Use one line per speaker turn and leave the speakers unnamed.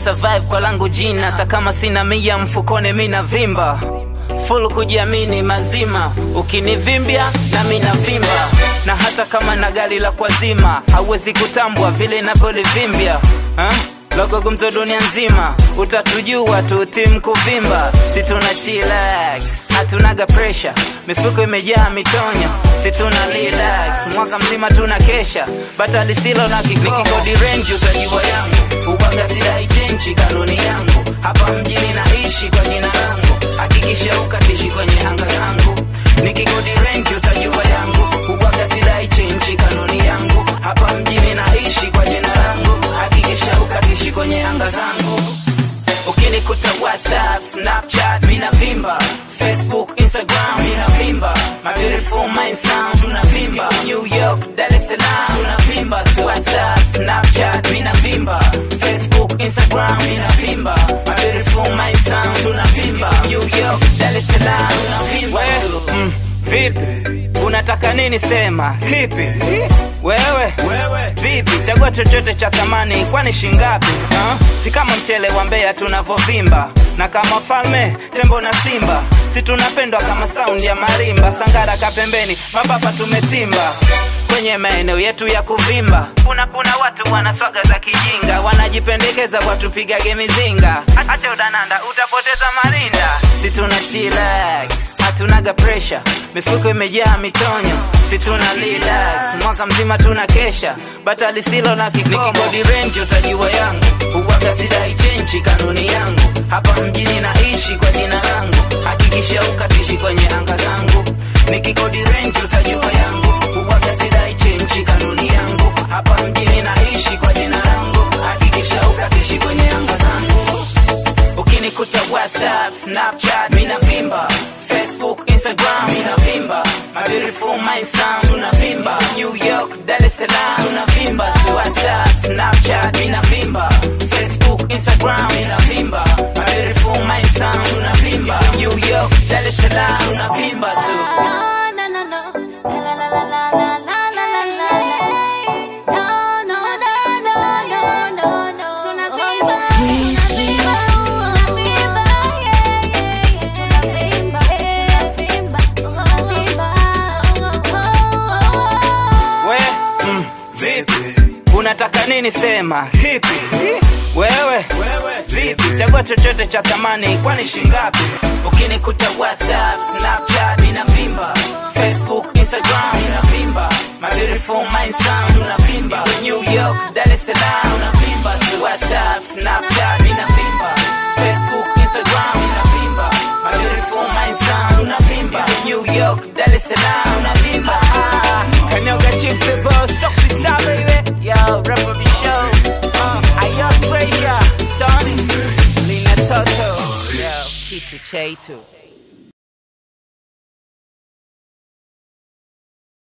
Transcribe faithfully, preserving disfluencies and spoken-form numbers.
survive kwa langu jina, hata kama sina mia mfukone mina vimba. Full kujiamini mazima, ukinivimbia na mina vimba. Na hata kama na gari la kwazima, hauwezi kutambua vile inavyolivimbia. huh? Logo gumzo dunia nzima, utatujua tu team kuvimba. Si tuna chillax, hatunaga pressure, mifuko imejaa mitonyo. Si tuna relax, mwaka mzima tuna kesha. Bata lisilo na kikomo, nikikodi range utajua yangu. Uwaga sidai chenchi kanuni yangu. Hapa mjini naishi kwa jina langu, hakikisha ukatishi kwenye anga zangu. Nikikodi range utajua yangu. Uwaga sidai chenchi kanuni yangu. Hapa mjini naishi kwa jina langu, hakikisha ukatishi kwenye anga zangu. Ukinikuta WhatsApp, Snapchat, mina vimba. Facebook, Instagram, mina vimba. My beautiful mind sound, tuna vimba. New York, Dar es Salaam, tuna vimba tu. WhatsApp, Snapchat, mina vimba. Facebook, Instagram, mina vimba. My beautiful mind sound, tuna vimba. New York, Dar es Salaam, tuna vimba tu. mm, Vipi? Unataka nini sema? Kipi? Wewe, wewe, vipi? Chagua chochote cha thamani, kwani shingapi? huh? Si kama mchele wa Mbeya tunavovimba, na kama falme, tembo na simba. Si tunapendwa kama sound ya marimba. Sangara kapembeni, mapapa tumetimba. Kwenye maeneo yetu ya kuvimba, kuna kuna watu wanaswaga za kijinga, wanajipendekeza watu pigage mizinga. Acha udananda, utapoteza marinda. Si tuna chillax, hatunaga pressure, mifuko imejaa mitonyo. Si tuna relax, mwaka mzima tuna kesha. Bata lisilo na kikomo, nikikodi range utajua yangu. Uwaga sidai chenchi kanuni yangu. Hapa mjini naishi kwa jina langu, hakikisha ukatishi kwenye anga zangu. Nikikodi range utajua yangu. Uwaga sidai chenchi kanuni yangu. Hapa mjini naishi kwa jina langu, hakikisha ukatishi kwenye anga zangu. Ukinikuta WhatsApp, Snapchat, mina vimba. Facebook, Instagram, mina vimba. My beautiful mind sound, tuna vimba. New York, Dar es Salaam, tuna vimba tu. WhatsApp, Snapchat, mina vimba. Facebook, Instagram, mina vimba. My beautiful mind sound, tuna vimba. New York, Dar es Salaam, tuna vimba tu.
No, no, no, no. La la la la la la la la la. No, no, no, no, no, no, no. Tuna vimba. Tuna vimba. Tuna vimba. Yeah, yeah, yeah. Tuna vimba. Tuna vimba. Tuna vimba.
We, mm, vipi? Unataka nini sema? Kipi? Wewe, wewe, vipi? Chagua chochote cha thamani, kwani shingapi? Ukinikuta WhatsApp, Snapchat, mina vimba. Facebook, Instagram, mina vimba. My beautiful mind sound, tuna vimba. New York, Dar es Salaam, tuna vimba tu. WhatsApp, Snapchat, mina vimba. Facebook, Instagram, mina vimba. My beautiful mind sound, tuna vimba. New York, Dar es Salaam, tuna vimba. Ah, Kanyoga Chief the boss, Sophie Star baby. Yo, Rapper B Show. Uh, Ayo Treasure, Tony, Lina Toto. Yo, Kitu Chetu.